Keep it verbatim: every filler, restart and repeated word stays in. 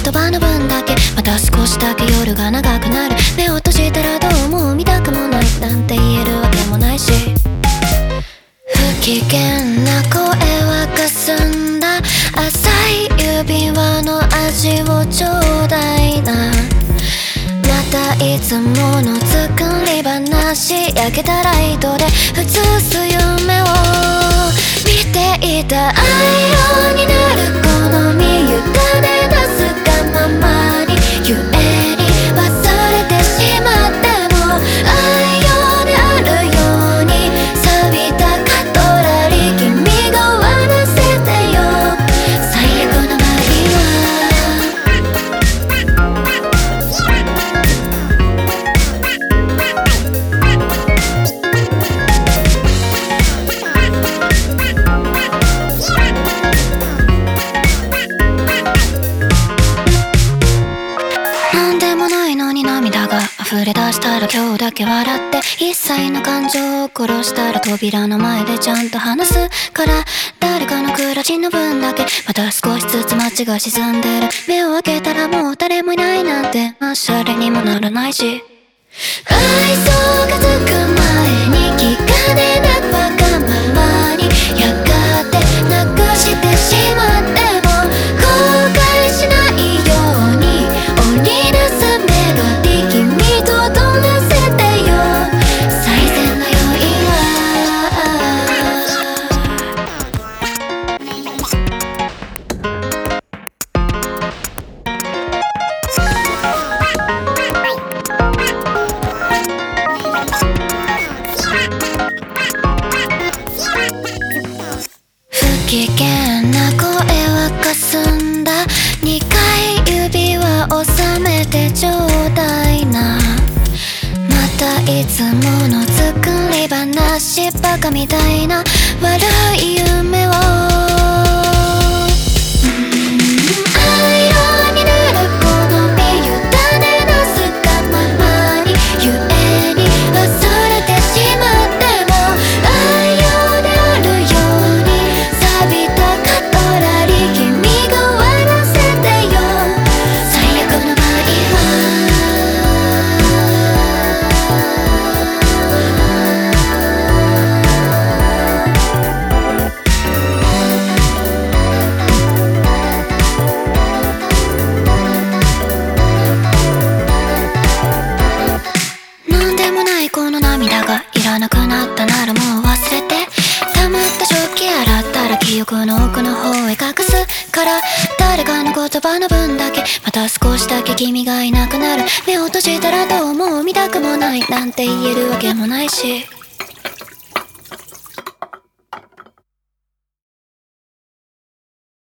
言葉の分だけまた少しだけ夜が長くなる。目を閉じたらどうも見たくもないなんて言えるわけもないし、不機嫌な声はかすんだ浅い指輪の味をちょうだいな。またいつもの作り話、焼けたライトで映す夢を見ていた。愛用になる好み委ねなすがままにゆえに忘れてしまっても、愛用であるように錆びたカトラリー君が終わらせてよ。最悪の場合なんでもないのに涙が溢れ出したら今日だけ笑って、一切の感情を殺したら扉の前でちゃんと話すから、誰かの暮らしの分だけまた少しずつ街が沈んでる。目を開けたらもう誰もいないなんておしゃれにもならないし、愛想がつく前に気兼ねなくわがままにやがてなくしてしまっても後悔しないように織りなすメロディー君と踊らせてよ。最善の酔い不機嫌な声はかすんだにかい指輪を収めてちょうだいな。またいつもの作り話、バカみたいな悪い夢を愛用になる好み委ねなすがままにゆえに忘れてしまっても、愛用であるように錆びたカトラリー君が終わらせてよ。最悪の場合なんでもないこの涙がいらなくなったならもう忘れて、溜まった食器洗ったら記憶の奥の方へ隠すから、誰かの言葉の分だけまた少しだけ君がいなくなる。目を閉じたらどうも見たくもないなんて言えるわけもないし。